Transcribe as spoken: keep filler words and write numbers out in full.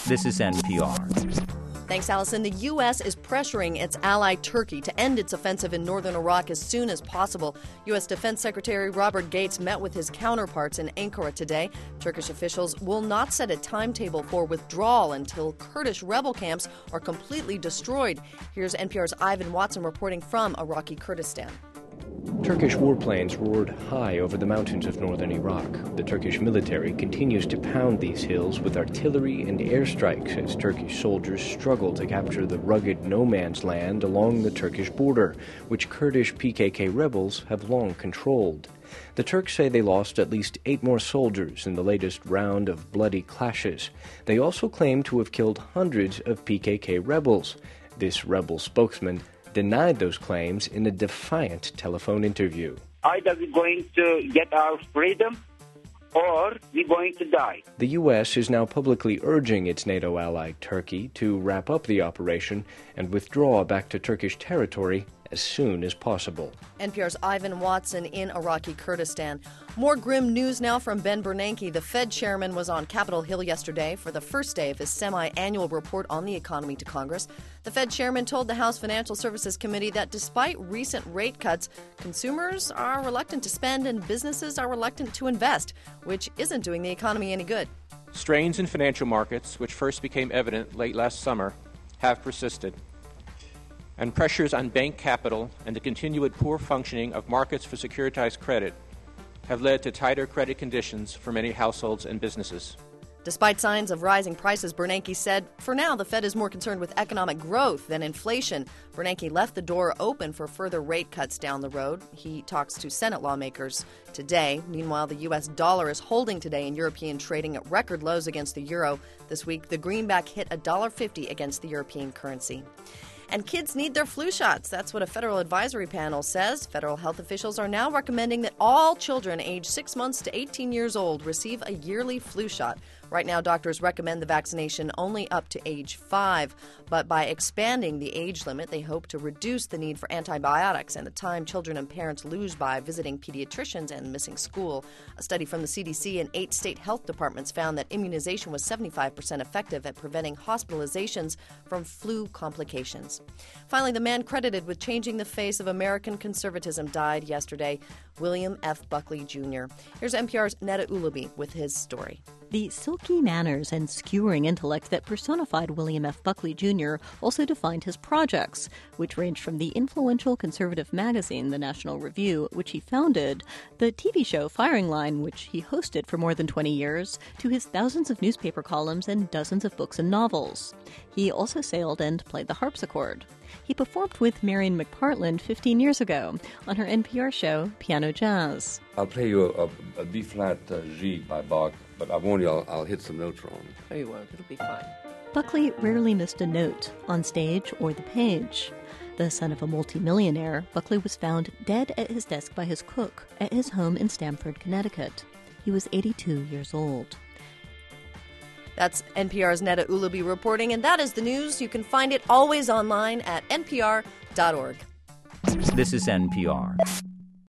This is N P R. Thanks, Allison. The U S is pressuring its ally Turkey to end its offensive in northern Iraq as soon as possible. U S. Defense Secretary Robert Gates met with his counterparts in Ankara today. Turkish officials will not set a timetable for withdrawal until Kurdish rebel camps are completely destroyed. Here's N P R's Ivan Watson reporting from Iraqi Kurdistan. Turkish warplanes roared high over the mountains of northern Iraq. The Turkish military continues to pound these hills with artillery and airstrikes as Turkish soldiers struggle to capture the rugged no-man's land along the Turkish border, which Kurdish P K K rebels have long controlled. The Turks say they lost at least eight more soldiers in the latest round of bloody clashes. They also claim to have killed hundreds of P K K rebels. This rebel spokesman denied those claims in a defiant telephone interview. Either we're going to get our freedom or we're going to die. The U S is now publicly urging its NATO ally Turkey to wrap up the operation and withdraw back to Turkish territory as soon as possible. N P R's Ivan Watson in Iraqi Kurdistan. More grim news now from Ben Bernanke. The Fed chairman was on Capitol Hill yesterday for the first day of his semi-annual report on the economy to Congress. The Fed chairman told the House Financial Services Committee that despite recent rate cuts, consumers are reluctant to spend and businesses are reluctant to invest, which isn't doing the economy any good. Strains in financial markets, which first became evident late last summer, have persisted. And pressures on bank capital and the continued poor functioning of markets for securitized credit have led to tighter credit conditions for many households and businesses. Despite signs of rising prices, Bernanke said, for now, the Fed is more concerned with economic growth than inflation. Bernanke left the door open for further rate cuts down the road. He talks to Senate lawmakers today. Meanwhile, the U S dollar is holding today in European trading at record lows against the euro. This week, the greenback hit one dollar fifty against the European currency. And kids need their flu shots. That's what a federal advisory panel says. Federal health officials are now recommending that all children aged six months to eighteen years old receive a yearly flu shot. Right now, doctors recommend the vaccination only up to age five. But by expanding the age limit, they hope to reduce the need for antibiotics and the time children and parents lose by visiting pediatricians and missing school. A study from the C D C and eight state health departments found that immunization was seventy-five percent effective at preventing hospitalizations from flu complications. Finally, the man credited with changing the face of American conservatism died yesterday, William F. Buckley, Junior Here's N P R's Neda Ulaby with his story. The silky manners and skewering intellect that personified William F. Buckley, Junior also defined his projects, which ranged from the influential conservative magazine, The National Review, which he founded, the T V show Firing Line, which he hosted for more than twenty years, to his thousands of newspaper columns and dozens of books and novels. He also sailed and played the harpsichord. He performed with Marian McPartland fifteen years ago on her N P R show, Piano Jazz. I'll play you a, a, a B-flat uh, G by Bach, but I warn you, I'll, I'll hit some notes wrong. Oh, you won't. It'll be fine. Buckley rarely missed a note, on stage or the page. The son of a multimillionaire, Buckley was found dead at his desk by his cook at his home in Stamford, Connecticut. He was eighty-two years old. That's N P R's Neda Ulaby reporting, and that is the news. You can find it always online at N P R dot org. This is N P R.